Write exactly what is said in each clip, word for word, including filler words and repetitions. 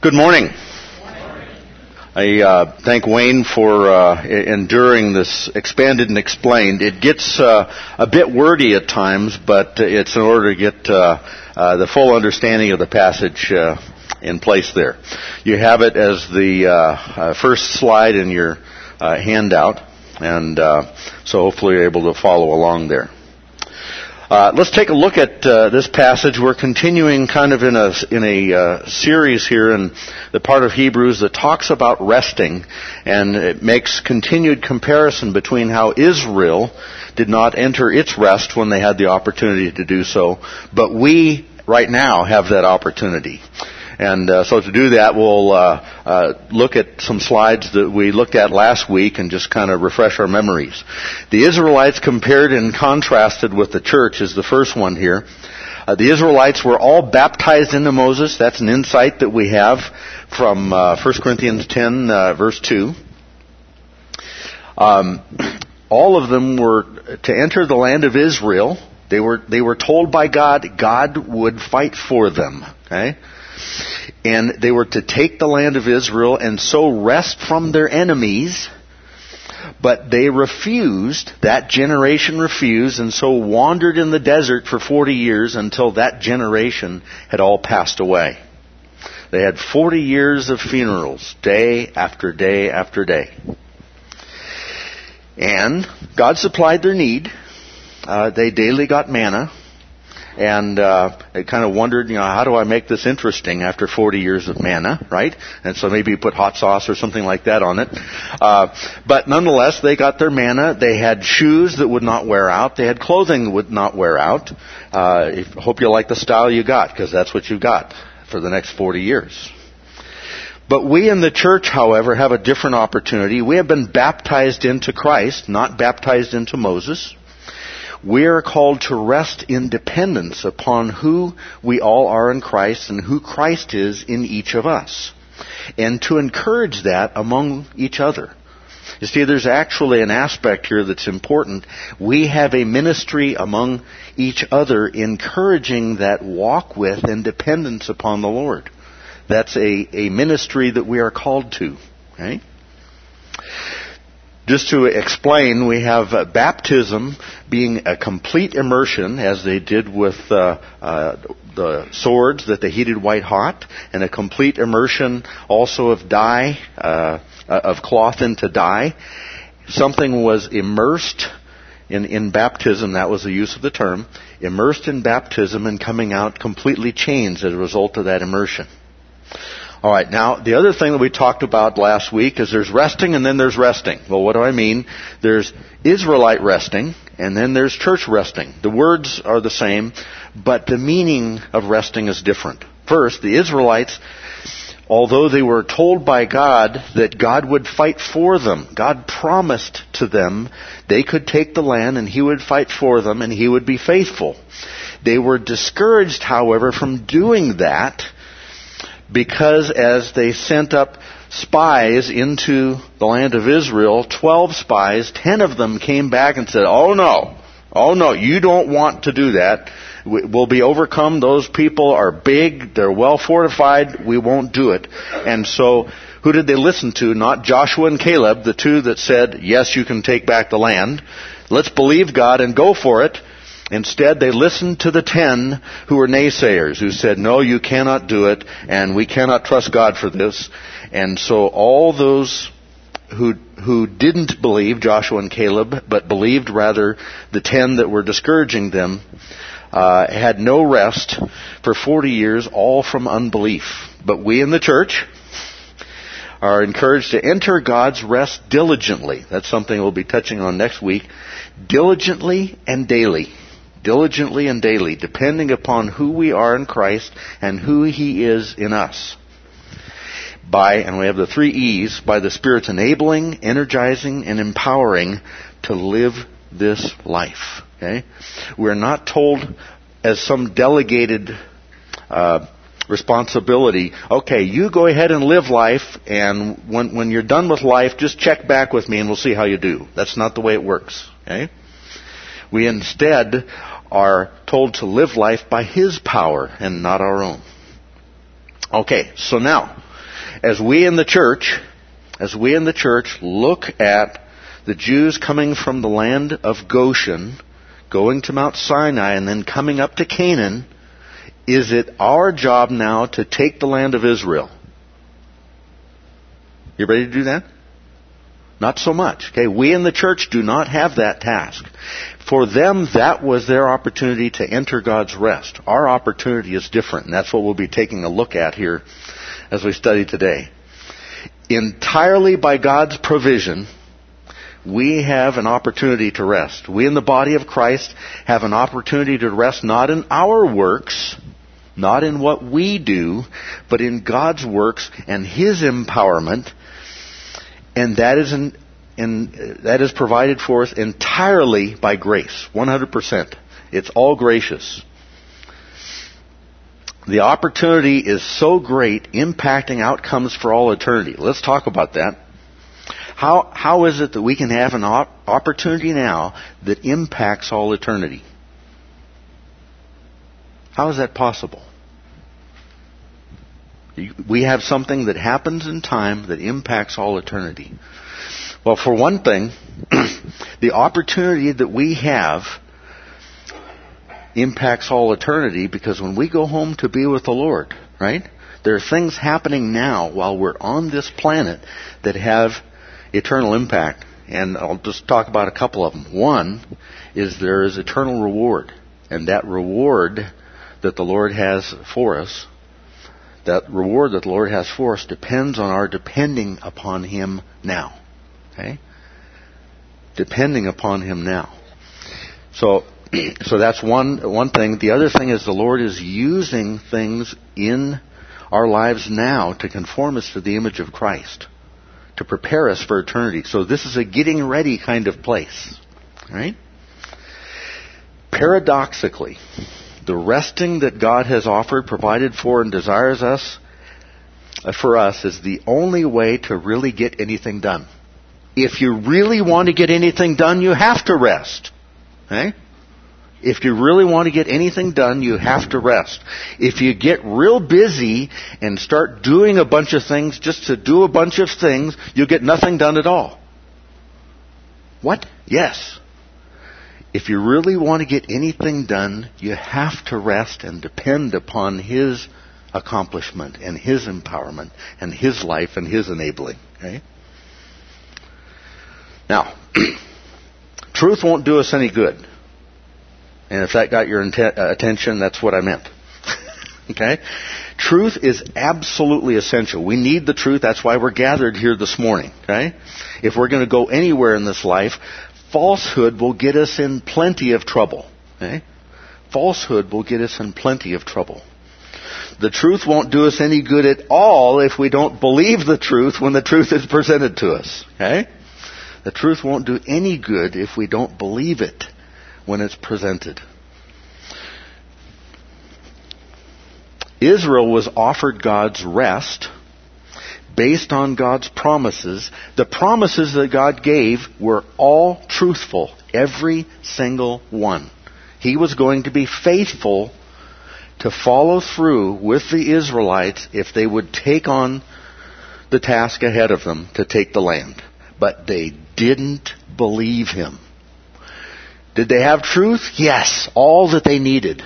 Good morning. I uh, thank Wayne for uh, enduring this expanded and explained. It gets uh, a bit wordy at times, but it's in order to get uh, uh, the full understanding of the passage uh, in place there. You have it as the uh, uh, first slide in your uh, handout, and uh, so hopefully you're able to follow along there. Uh, let's take a look at uh, this passage. We're continuing kind of in a in a uh, series here in the part of Hebrews that talks about resting, and it makes continued comparison between how Israel did not enter its rest when they had the opportunity to do so, but we right now have that opportunity. And uh, so to do that, we'll uh, uh, look at some slides that we looked at last week and just kind of refresh our memories. The Israelites compared and contrasted with the church is the first one here. Uh, the Israelites were all baptized into Moses. That's an insight that we have from uh, First Corinthians ten, uh, verse two. Um, all of them were to enter the land of Israel. They were they were told by God, God would fight for them. Okay? And they were to take the land of Israel and so rest from their enemies, but they refused, that generation refused, and so wandered in the desert for forty years until that generation had all passed away. They had forty years of funerals, day after day after day. And God supplied their need. Uh, they daily got manna. And uh, they kind of wondered, you know, how do I make this interesting after forty years of manna, right? And so maybe you put hot sauce or something like that on it. Uh, but nonetheless, they got their manna. They had shoes that would not wear out. They had clothing that would not wear out. Uh, I hope you like the style you got, because that's what you got for the next forty years. But we in the church, however, have a different opportunity. We have been baptized into Christ, not baptized into Moses. We are called to rest in dependence upon who we all are in Christ and who Christ is in each of us, and to encourage that among each other. You see, there's actually an aspect here that's important. We have a ministry among each other encouraging that walk with and dependence upon the Lord. That's a, a ministry that we are called to. Okay? Just to explain, we have uh, baptism being a complete immersion, as they did with uh, uh, the swords that they heated white hot, and a complete immersion also of dye, uh, of cloth into dye. Something was immersed in, in baptism, that was the use of the term, immersed in baptism and coming out completely changed as a result of that immersion. All right, now, the other thing that we talked about last week is there's resting and then there's resting. Well, what do I mean? There's Israelite resting and then there's church resting. The words are the same, but the meaning of resting is different. First, the Israelites, although they were told by God that God would fight for them, God promised to them they could take the land and He would fight for them and He would be faithful. They were discouraged, however, from doing that, because as they sent up spies into the land of Israel, twelve spies, ten of them came back and said, oh no, oh no, you don't want to do that. We'll be overcome. Those people are big, they're well fortified, we won't do it. And so, who did they listen to? Not Joshua and Caleb, the two that said, yes, you can take back the land. Let's believe God and go for it. Instead, they listened to the ten who were naysayers, who said, no, you cannot do it, and we cannot trust God for this. And so all those who who didn't believe, Joshua and Caleb, but believed rather the ten that were discouraging them, uh, had no rest for forty years, all from unbelief. But we in the church are encouraged to enter God's rest diligently. That's something we'll be touching on next week. Diligently and daily. Diligently and daily, depending upon who we are in Christ and who He is in us. By, and we have the three E's, by the Spirit's enabling, energizing, and empowering to live this life. Okay? We're not told as some delegated uh, responsibility, okay, you go ahead and live life, and when, when you're done with life, just check back with me and we'll see how you do. That's not the way it works. Okay? We instead are told to live life by His power and not our own. Okay, so now, as we in the church, as we in the church look at the Jews coming from the land of Goshen, going to Mount Sinai, and then coming up to Canaan, is it our job now to take the land of Israel? You ready to do that? Not so much. Okay, we in the church do not have that task. For them, that was their opportunity to enter God's rest. Our opportunity is different, and that's what we'll be taking a look at here as we study today. Entirely by God's provision, we have an opportunity to rest. We in the body of Christ have an opportunity to rest not in our works, not in what we do, but in God's works and His empowerment. And that is in, in, that is provided for us entirely by grace, one hundred percent. It's all gracious. The opportunity is so great, impacting outcomes for all eternity. Let's talk about that. How, how is it that we can have an op- opportunity now that impacts all eternity? How is that possible? We have something that happens in time that impacts all eternity. Well, for one thing, the opportunity that we have impacts all eternity because when we go home to be with the Lord, right? There are things happening now while we're on this planet that have eternal impact. And I'll just talk about a couple of them. One is there is eternal reward. And that reward that the Lord has for us, that reward that the Lord has for us depends on our depending upon Him now. Okay? Depending upon Him now. So, so that's one, one thing. The other thing is the Lord is using things in our lives now to conform us to the image of Christ, to prepare us for eternity. So this is a getting ready kind of place. Right? Paradoxically, the resting that God has offered, provided for, and desires us for us is the only way to really get anything done. If you really want to get anything done, you have to rest. Okay? If you really want to get anything done, you have to rest. If you get real busy and start doing a bunch of things just to do a bunch of things, you'll get nothing done at all. What? Yes. If you really want to get anything done, you have to rest and depend upon His accomplishment and His empowerment and His life and His enabling. Okay? Now, truth won't do us any good. And if that got your inten- uh, attention, that's what I meant. Okay? Truth is absolutely essential. We need the truth. That's why we're gathered here this morning. Okay? If we're going to go anywhere in this life, falsehood will get us in plenty of trouble. Okay? Falsehood will get us in plenty of trouble. The truth won't do us any good at all if we don't believe the truth when the truth is presented to us. Okay? The truth won't do any good if we don't believe it when it's presented. Israel was offered God's rest based on God's promises. The promises that God gave were all truthful, every single one. He was going to be faithful to follow through with the Israelites if they would take on the task ahead of them to take the land. But they didn't believe Him. Did they have truth? Yes, all that they needed.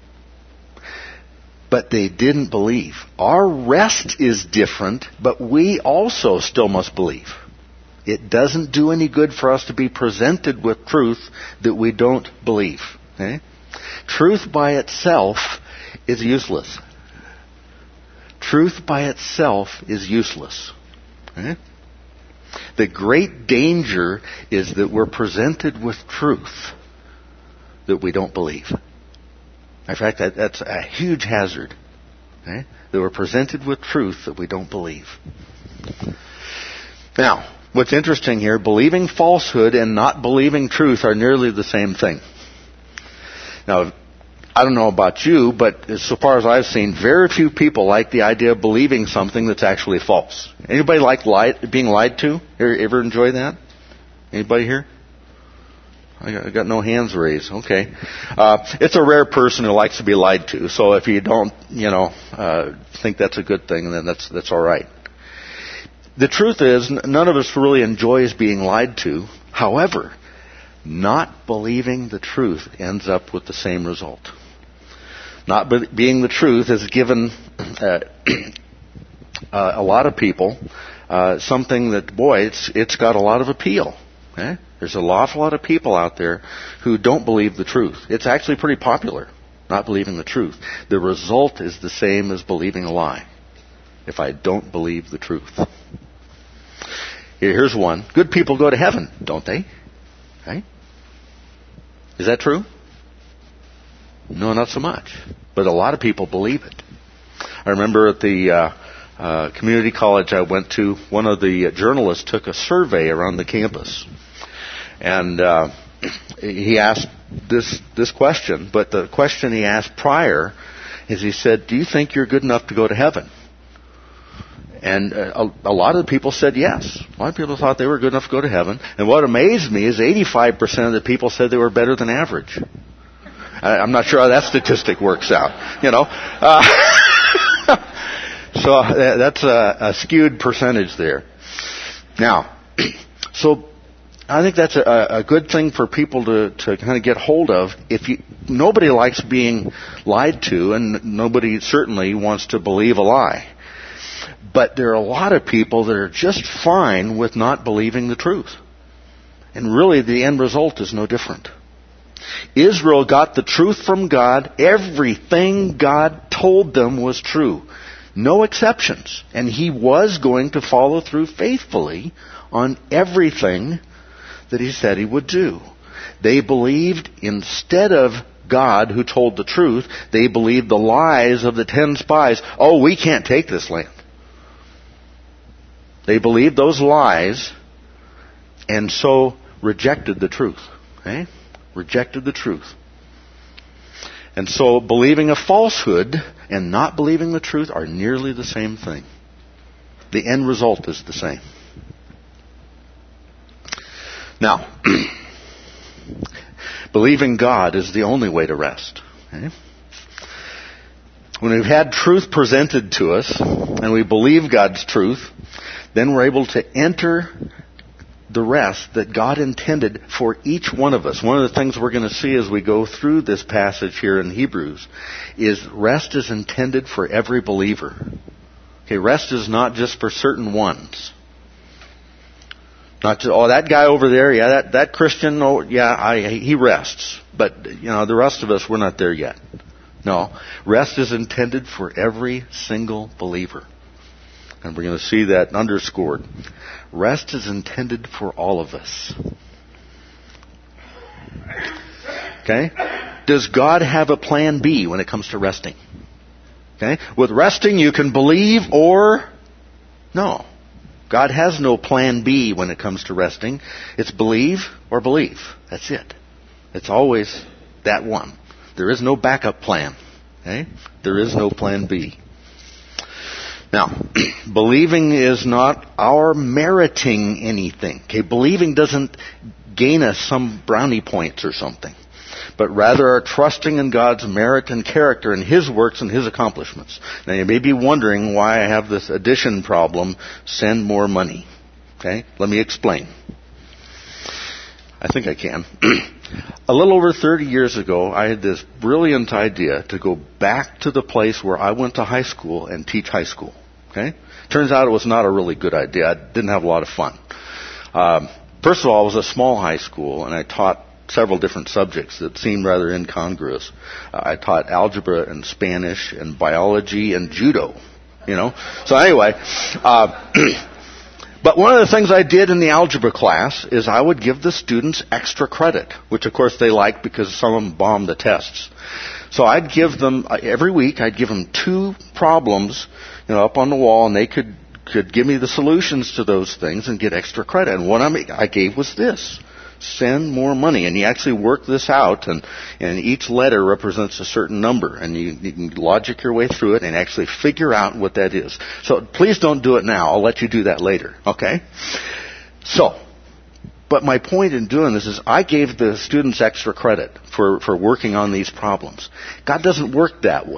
But they didn't believe. Our rest is different, but we also still must believe. It doesn't do any good for us to be presented with truth that we don't believe. Okay? Truth by itself is useless. Truth by itself is useless. Okay? The great danger is that we're presented with truth that we don't believe. In fact, that, that's a huge hazard. Okay? That we're presented with truth that we don't believe. Now, what's interesting here, believing falsehood and not believing truth are nearly the same thing. Now, I don't know about you, but so far as I've seen, very few people like the idea of believing something that's actually false. Anybody like lied, being lied to? Ever, ever enjoy that? Anybody here? I got, I got no hands raised. Okay. Uh, it's a rare person who likes to be lied to. So if you don't, you know, uh, think that's a good thing, then that's that's all right. The truth is, none of us really enjoys being lied to. However, not believing the truth ends up with the same result. Not be- being the truth has given uh, uh, a lot of people uh, something that, boy, it's it's got a lot of appeal. Eh? There's an awful lot of people out there who don't believe the truth. It's actually pretty popular, not believing the truth. The result is the same as believing a lie. If I don't believe the truth. Here's one. Good people go to heaven, don't they? Right? Is that true? No, not so much. But a lot of people believe it. I remember at the uh, uh, community college I went to, one of the journalists took a survey around the campus. And uh, he asked this this question, but the question he asked prior is he said, do you think you're good enough to go to heaven? And a, a lot of the people said yes. A lot of people thought they were good enough to go to heaven. And what amazed me is eighty-five percent of the people said they were better than average. I, I'm not sure how that statistic works out, you know. Uh, so that's a, a skewed percentage there. Now, so I think that's a, a good thing for people to, to kind of get hold of. If you, nobody likes being lied to, and nobody certainly wants to believe a lie. But there are a lot of people that are just fine with not believing the truth. And really, the end result is no different. Israel got the truth from God. Everything God told them was true. No exceptions. And He was going to follow through faithfully on everything that He said He would do. They believed instead of God who told the truth, they believed the lies of the ten spies. Oh, we can't take this land. They believed those lies and so rejected the truth. Okay? Rejected the truth. And so believing a falsehood and not believing the truth are nearly the same thing. The end result is the same. Now, believing God is the only way to rest. Okay? When we've had truth presented to us and we believe God's truth, then we're able to enter the rest that God intended for each one of us. One of the things we're going to see as we go through this passage here in Hebrews is rest is intended for every believer. Okay, rest is not just for certain ones. Not just, oh, that guy over there, yeah, that, that Christian, oh, yeah, I, he rests. But, you know, the rest of us, we're not there yet. No, rest is intended for every single believer. And we're going to see that underscored. Rest is intended for all of us. Okay? Does God have a plan B when it comes to resting? Okay? With resting, you can believe or no. God has no plan B when it comes to resting. It's believe or believe. That's it. It's always that one. There is no backup plan. Okay? There is no plan B. Now, believing is not our meriting anything. Okay, believing doesn't gain us some brownie points or something, but rather our trusting in God's merit and character and His works and His accomplishments. Now, you may be wondering why I have this addition problem, send more money. Okay, let me explain. I think I can. A little over thirty years ago, I had this brilliant idea to go back to the place where I went to high school and teach high school. Okay? Turns out it was not a really good idea. I didn't have a lot of fun. Um, first of all, it was a small high school, and I taught several different subjects that seemed rather incongruous. Uh, I taught algebra and Spanish and biology and judo. You know? So anyway, uh, but one of the things I did in the algebra class is I would give the students extra credit, which of course they liked because some of them bombed the tests. So I'd give them, every week, I'd give them two problems, you know, up on the wall, and they could, could give me the solutions to those things and get extra credit. And one I gave was this: send more money. And you actually work this out, and, and each letter represents a certain number. And you, you can logic your way through it and actually figure out what that is. So please don't do it now. I'll let you do that later. Okay? So, but my point in doing this is I gave the students extra credit for, for working on these problems. God doesn't work that way. Okay?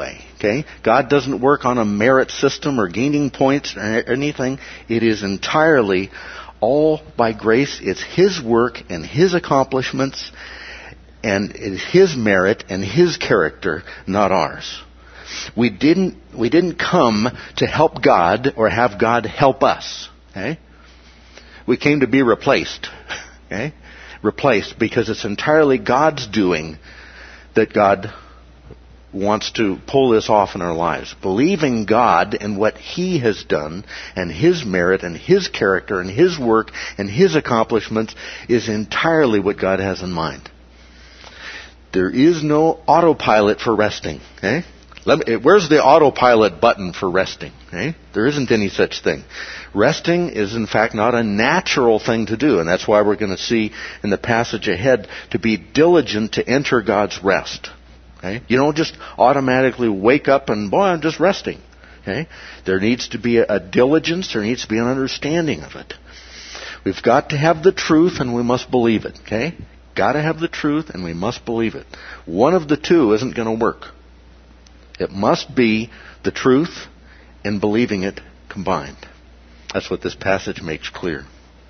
Okay? God doesn't work on a merit system or gaining points or anything. It is entirely all by grace. It's His work and His accomplishments, and it's His merit and His character, not ours. We didn't, we didn't come to help God or have God help us. Okay? We came to be replaced. Okay? Replaced because it's entirely God's doing that God wants to pull this off in our lives. Believing God and what He has done and His merit and His character and His work and His accomplishments is entirely what God has in mind. There is no autopilot for resting. Okay? Let me, where's the autopilot button for resting? Okay? There isn't any such thing. Resting is in fact not a natural thing to do, and that's why we're going to see in the passage ahead to be diligent to enter God's rest. Okay? You don't just automatically wake up and, boy, I'm just resting. Okay? There needs to be a, a diligence, there needs to be an understanding of it. We've got to have the truth and we must believe it. Okay? Got to have the truth and we must believe it. One of the two isn't going to work. It must be the truth and believing it combined. That's what this passage makes clear.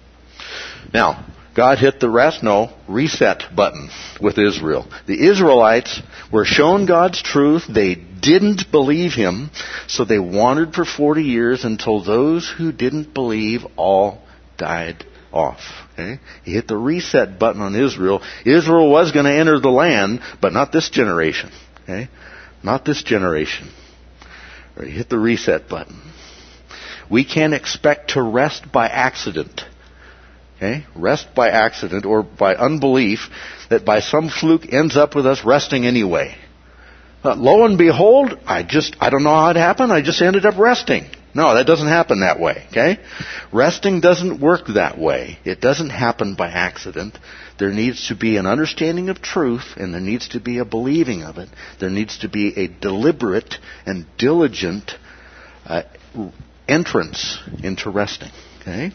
Now, God hit the rest, no, reset button with Israel. The Israelites were shown God's truth. They didn't believe Him, so they wandered for forty years until those who didn't believe all died off. Okay? He hit the reset button on Israel. Israel was going to enter the land, but not this generation. Okay? Not this generation. Or he hit the reset button. We can't expect to rest by accident. Okay? Rest by accident or by unbelief that by some fluke ends up with us resting anyway. Uh, lo and behold, I just, I don't know how it happened, I just ended up resting. No, that doesn't happen that way. Okay? Resting doesn't work that way. It doesn't happen by accident. There needs to be an understanding of truth and there needs to be a believing of it. There needs to be a deliberate and diligent uh, entrance into resting. Okay?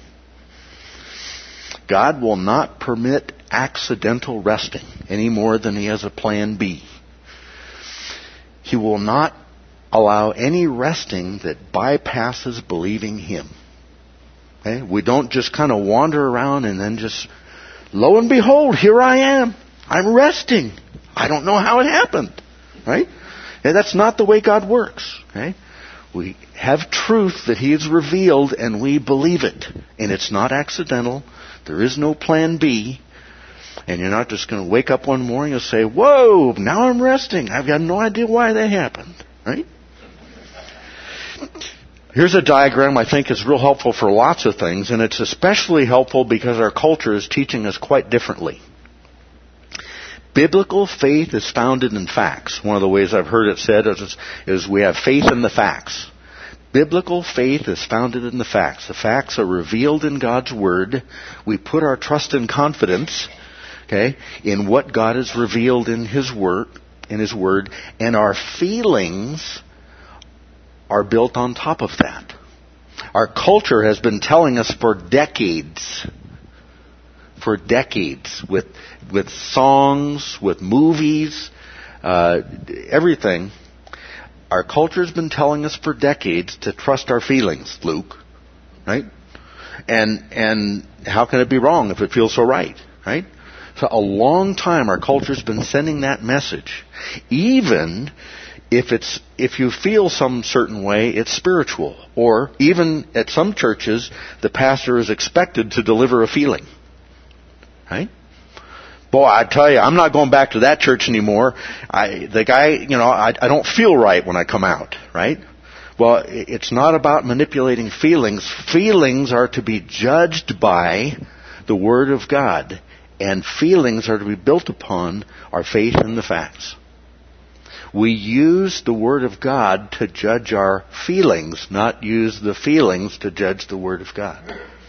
God will not permit accidental resting any more than He has a plan B. He will not allow any resting that bypasses believing Him. Okay? We don't just kind of wander around and then just, lo and behold, here I am. I'm resting. I don't know how it happened. Right? And that's not the way God works. Okay? We have truth that He has revealed and we believe it. And it's not accidental. There is no plan B. And you're not just going to wake up one morning and say, whoa, now I'm resting. I've got no idea why that happened. Right? Here's a diagram I think is real helpful for lots of things. And it's especially helpful because our culture is teaching us quite differently. Biblical faith is founded in facts. One of the ways I've heard it said is, is we have faith in the facts. Biblical faith is founded in the facts. The facts are revealed in God's Word. We put our trust and confidence, okay, in what God has revealed in His Word, in His Word, and our feelings are built on top of that. Our culture has been telling us for decades, for decades, with with songs, with movies, uh, everything. Our culture has been telling us for decades to trust our feelings, Luke, right? And and how can it be wrong if it feels so right, right? For a long time, our culture's been sending that message. Even if it's if you feel some certain way, it's spiritual. Or even at some churches, the pastor is expected to deliver a feeling, right? Boy, I tell you, I'm not going back to that church anymore. I, the guy, you know, I, I don't feel right when I come out, right? Well, it's not about manipulating feelings. Feelings are to be judged by the Word of God. And feelings are to be built upon our faith in the facts. We use the Word of God to judge our feelings, not use the feelings to judge the Word of God.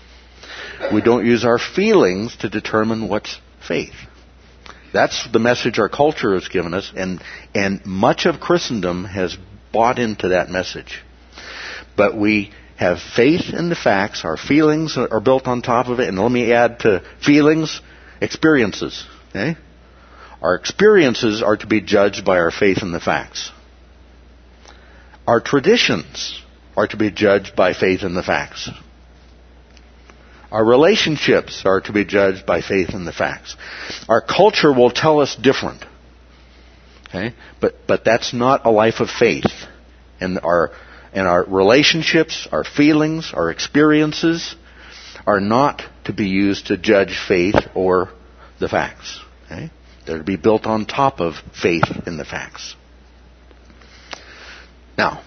We don't use our feelings to determine what's faith. That's the message our culture has given us, and and much of Christendom has bought into that message. But we have faith in the facts, our feelings are built on top of it, and let me add to feelings, experiences. Okay? Our experiences are to be judged by our faith in the facts. Our traditions are to be judged by faith in the facts. Our relationships are to be judged by faith in the facts. Our culture will tell us different. Okay? But but that's not a life of faith. And our and our relationships, our feelings, our experiences are not to be used to judge faith or the facts. Okay? They're to be built on top of faith in the facts. Now,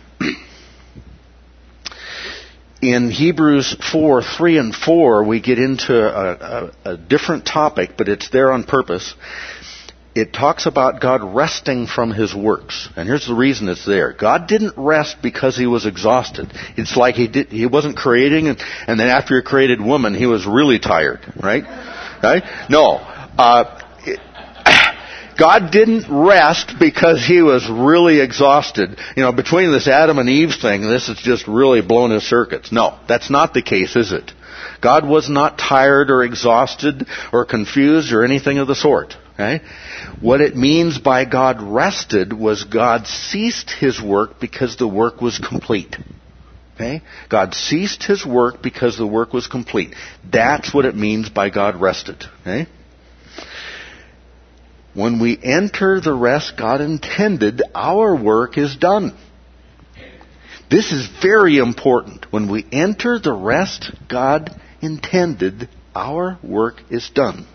in Hebrews four, three and four, we get into a, a, a different topic, but it's there on purpose. It talks about God resting from His works. And here's the reason it's there. God didn't rest because He was exhausted. It's like He did, He wasn't creating, and, and then after He created woman, He was really tired, right? Right? No. Uh, it, God didn't rest because He was really exhausted. You know, between this Adam and Eve thing, this is just really blown His circuits. No, that's not the case, is it? God was not tired or exhausted or confused or anything of the sort. Okay? What it means by God rested was God ceased His work because the work was complete. Okay? God ceased His work because the work was complete. That's what it means by God rested. Okay? When we enter the rest God intended, our work is done. This is very important. When we enter the rest God intended, our work is done.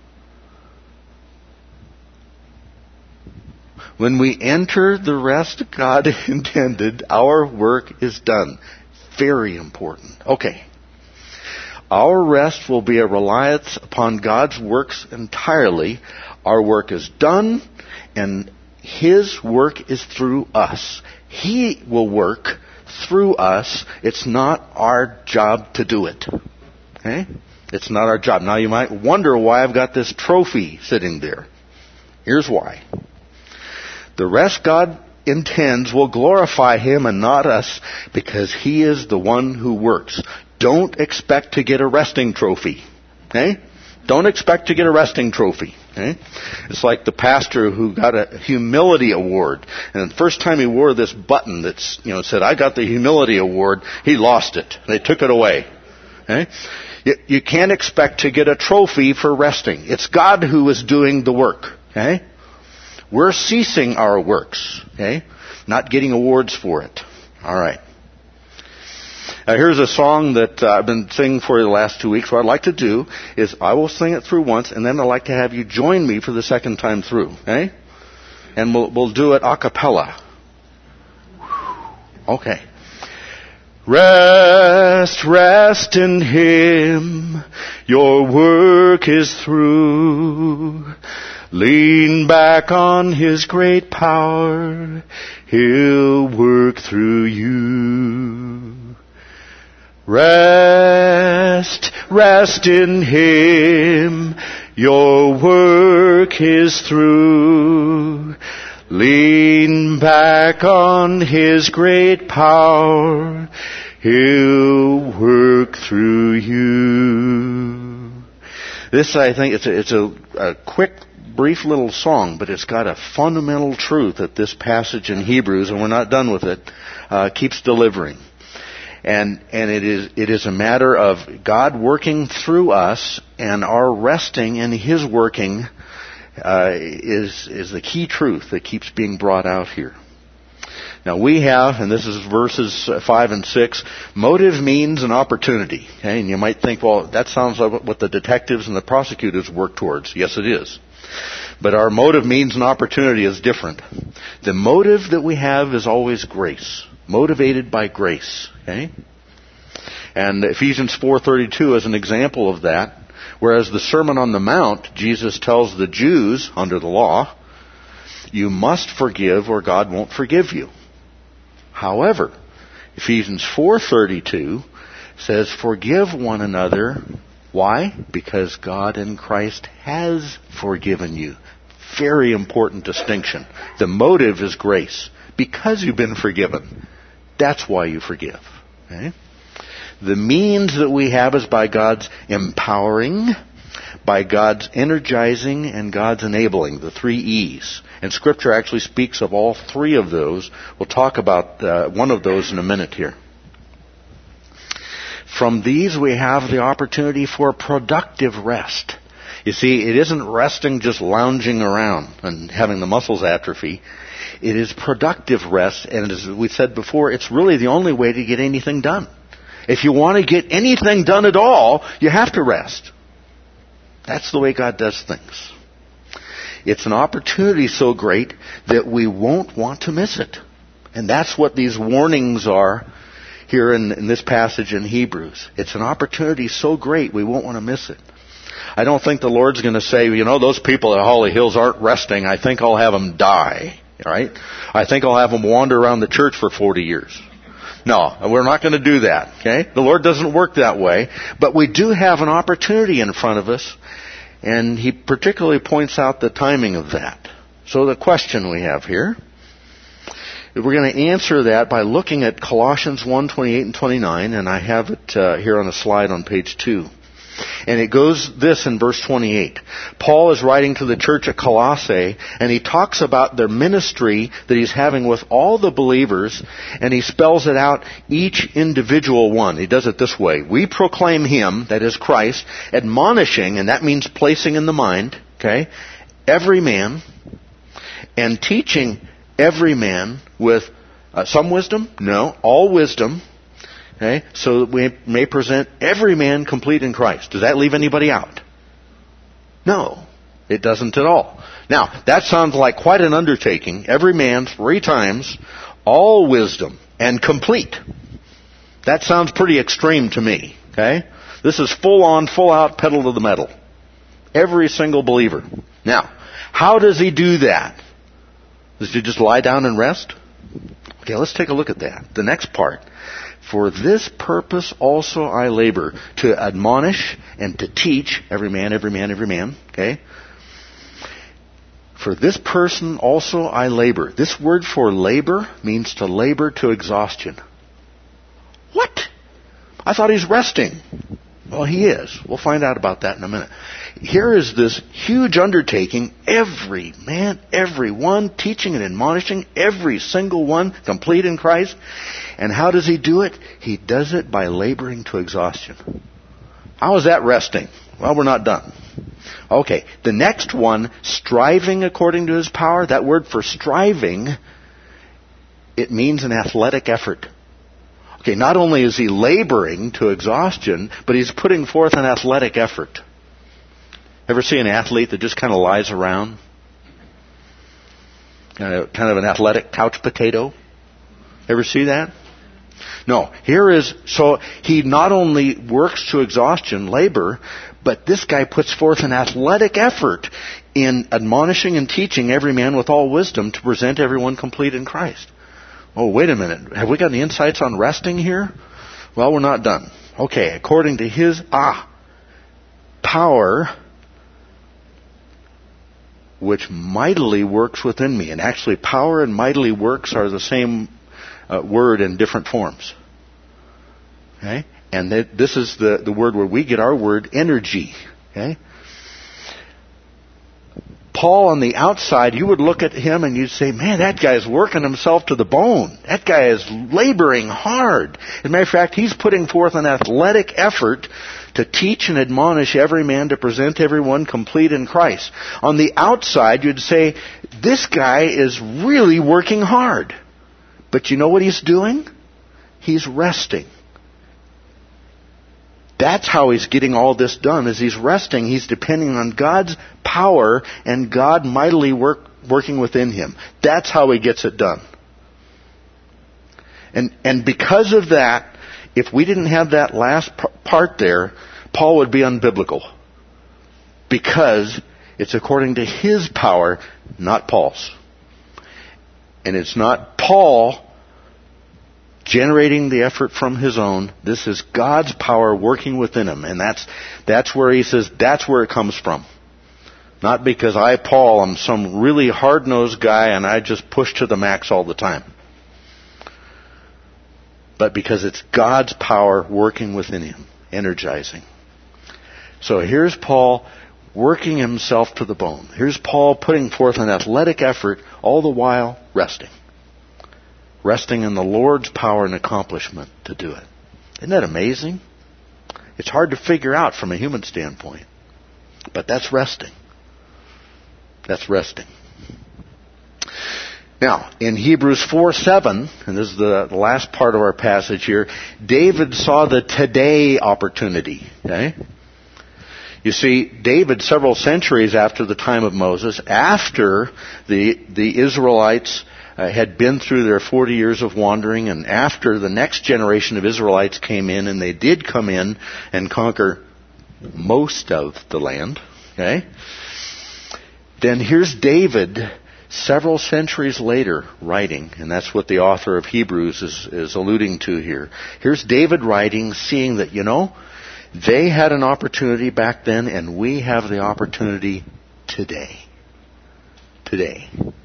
When we enter the rest God intended, our work is done. Very important. Okay. Our rest will be a reliance upon God's works entirely. Our work is done, and His work is through us. He will work through us. It's not our job to do it. Okay? It's not our job. Now you might wonder why I've got this trophy sitting there. Here's why. The rest God intends will glorify Him and not us, because He is the one who works. Don't expect to get a resting trophy. Okay? Don't expect to get a resting trophy. Okay? It's like the pastor who got a humility award. And the first time he wore this button that's, you know, said, I got the humility award, he lost it. They took it away. Okay? You, you can't expect to get a trophy for resting. It's God who is doing the work. Okay? We're ceasing our works, okay? Not getting awards for it. All right. Now here's a song that uh, I've been singing for you the last two weeks. What I'd like to do is I will sing it through once, and then I'd like to have you join me for the second time through, okay? And we'll, we'll do it a cappella. Okay. Rest, rest in Him. Your work is through. Lean back on His great power. He'll work through you. Rest, rest in Him. Your work is through. Lean back on His great power. He'll work through you. This, I think, it's a, it's a, a quick, brief little song, but it's got a fundamental truth that this passage in Hebrews, and we're not done with it, uh, keeps delivering. And and it is it is a matter of God working through us, and our resting in His working uh, is is the key truth that keeps being brought out here. Now we have, and this is verses five and six, motive, means, and opportunity. Okay? And you might think, well, that sounds like what the detectives and the prosecutors work towards. Yes, it is. But our motive, means, and opportunity is different. The motive that we have is always grace, motivated by grace. Okay? And Ephesians four thirty-two is an example of that. Whereas the Sermon on the Mount, Jesus tells the Jews under the law, you must forgive or God won't forgive you. However, Ephesians four thirty-two says, forgive one another. Why? Because God in Christ has forgiven you. Very important distinction. The motive is grace. Because you've been forgiven. That's why you forgive. Okay? The means that we have is by God's empowering, by God's energizing and God's enabling, the three E's. And Scripture actually speaks of all three of those. We'll talk about uh, one of those in a minute here. From these we have the opportunity for productive rest. You see, it isn't resting just lounging around and having the muscles atrophy. It is productive rest, and as we said before, it's really the only way to get anything done. If you want to get anything done at all, you have to rest. That's the way God does things. It's an opportunity so great that we won't want to miss it. And that's what these warnings are here in, in this passage in Hebrews. It's an opportunity so great we won't want to miss it. I don't think the Lord's going to say, you know, those people at Holly Hills aren't resting. I think I'll have them die. Right? I think I'll have them wander around the church for forty years. No, we're not going to do that. Okay? The Lord doesn't work that way. But we do have an opportunity in front of us. And He particularly points out the timing of that. So the question we have here, we're going to answer that by looking at Colossians one, twenty-eight and twenty-nine. And I have it uh, here on a slide on page two. And it goes this in verse twenty-eight. Paul is writing to the church at Colossae, and he talks about their ministry that he's having with all the believers, and he spells it out, each individual one. He does it this way. We proclaim Him, that is Christ, admonishing, and that means placing in the mind, okay, every man, and teaching every man with uh, some wisdom? No, all wisdom. Okay, so that we may present every man complete in Christ. Does that leave anybody out? No, it doesn't at all. Now, that sounds like quite an undertaking. Every man, three times, all wisdom, and complete. That sounds pretty extreme to me. Okay, this is full on, full out, pedal to the metal. Every single believer. Now, how does he do that? Does he just lie down and rest? Okay, let's take a look at that. The next part. For this purpose also I labor, to admonish and to teach every man, every man, every man. Okay? For this person also I labor. This word for labor means to labor to exhaustion. What? I thought he's resting. Well, he is. We'll find out about that in a minute. Here is this huge undertaking. Every man, every one, teaching and admonishing, every single one, complete in Christ. And how does he do it? He does it by laboring to exhaustion. How is that resting? Well, we're not done. Okay, the next one, striving according to His power. That word for striving, it means an athletic effort. Okay, not only is he laboring to exhaustion, but he's putting forth an athletic effort. Ever see an athlete that just kind of lies around? Kind of, kind of an athletic couch potato? Ever see that? No. Here is, so he not only works to exhaustion, labor, but this guy puts forth an athletic effort in admonishing and teaching every man with all wisdom to present everyone complete in Christ. Oh, wait a minute. Have we got any insights on resting here? Well, we're not done. Okay, according to His, ah, power, which mightily works within me. And actually, power and mightily works are the same uh, word in different forms. Okay? And th- this is the, the word where we get our word energy. Okay? Paul on the outside, you would look at him and you'd say, man, that guy's working himself to the bone. That guy is laboring hard. As a matter of fact, he's putting forth an athletic effort to teach and admonish every man to present everyone complete in Christ. On the outside, you'd say, this guy is really working hard. But you know what he's doing? He's resting. That's how he's getting all this done. As he's resting, he's depending on God's power and God mightily work, working within him. That's how he gets it done. And, and because of that, if we didn't have that last part there, Paul would be unbiblical. Because it's according to his power, not Paul's. And it's not Paul generating the effort from his own. This is God's power working within him. And that's that's where he says that's where it comes from. Not because I, Paul, am some really hard-nosed guy and I just push to the max all the time. But because it's God's power working within him, energizing. So here's Paul working himself to the bone. Here's Paul putting forth an athletic effort, all the while resting. Resting in the Lord's power and accomplishment to do it. Isn't that amazing? It's hard to figure out from a human standpoint. But that's resting. That's resting. Now, in Hebrews four seven, and this is the last part of our passage here, David saw the today opportunity. Okay? You see, David, several centuries after the time of Moses, after the the Israelites uh, had been through their forty years of wandering, and after the next generation of Israelites came in, and they did come in and conquer most of the land, okay? Then here's David several centuries later writing, and that's what the author of Hebrews is, is alluding to here. Here's David writing, seeing that, you know, they had an opportunity back then, and we have the opportunity today. Today.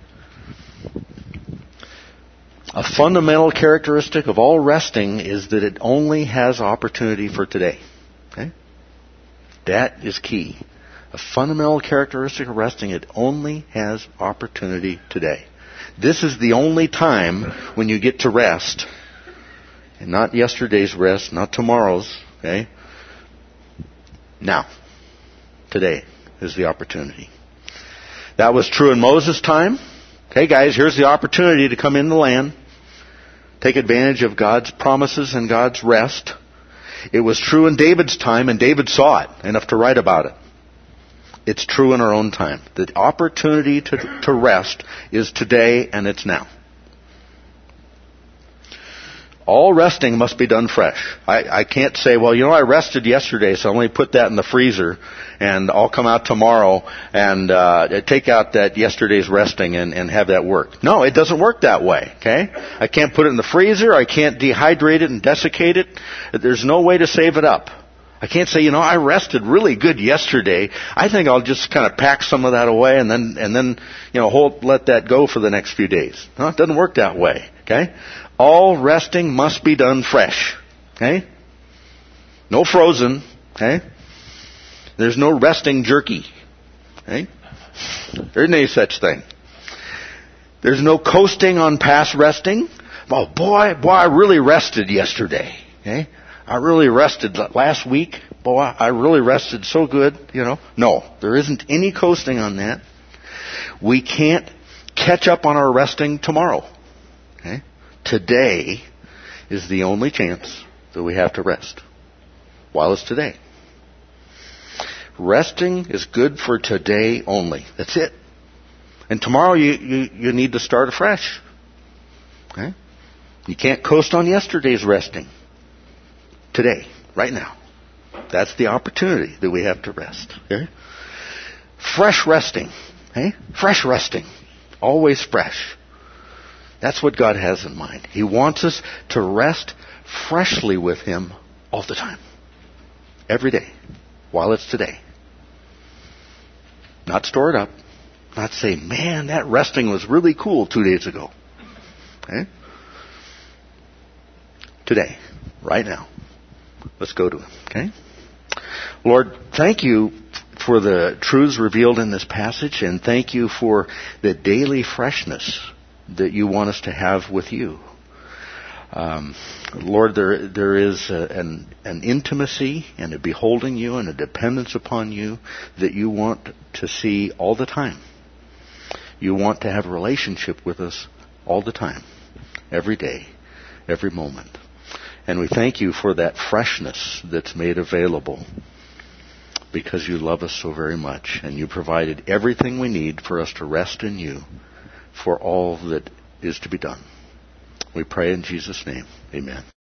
A fundamental characteristic of all resting is that it only has opportunity for today. Okay? That is key. A fundamental characteristic of resting, it only has opportunity today. This is the only time when you get to rest. And not yesterday's rest, not tomorrow's. Okay? Now. Today is the opportunity. That was true in Moses' time. Okay, guys, here's the opportunity to come in the land. Take advantage of God's promises and God's rest. It was true in David's time, and David saw it enough to write about it. It's true in our own time. The opportunity to, to rest is today, and it's now. All resting must be done fresh. I, I can't say, well, you know, I rested yesterday, so I'm going to put that in the freezer, and I'll come out tomorrow and uh, take out that yesterday's resting and, and have that work. No, it doesn't work that way, okay? I can't put it in the freezer. I can't dehydrate it and desiccate it. There's no way to save it up. I can't say, you know, I rested really good yesterday. I think I'll just kind of pack some of that away and then, and then, you know, hold, let that go for the next few days. No, it doesn't work that way, okay? All resting must be done fresh, okay? No frozen, okay? There's no resting jerky, okay? There isn't any such thing. There's no coasting on past resting. Oh, boy, boy, I really rested yesterday, okay? I really rested last week. Boy, I really rested so good, you know. No, there isn't any coasting on that. We can't catch up on our resting tomorrow. Okay? Today is the only chance that we have to rest. While it's today. Resting is good for today only. That's it. And tomorrow you, you, you need to start afresh. Okay? You can't coast on yesterday's resting. Today, right now. That's the opportunity that we have to rest. Okay? Fresh resting. Okay? Fresh resting. Always fresh. That's what God has in mind. He wants us to rest freshly with Him all the time. Every day. While it's today. Not store it up. Not say, man, that resting was really cool two days ago. Okay? Today. Right now. Let's go to Him, okay? Lord, thank you for the truths revealed in this passage, and thank you for the daily freshness that you want us to have with you. Um, Lord, there there is a, an, an intimacy and a beholding you and a dependence upon you that you want to see all the time. You want to have a relationship with us all the time, every day, every moment. And we thank you for that freshness that's made available because you love us so very much. And you provided everything we need for us to rest in you for all that is to be done. We pray in Jesus' name. Amen.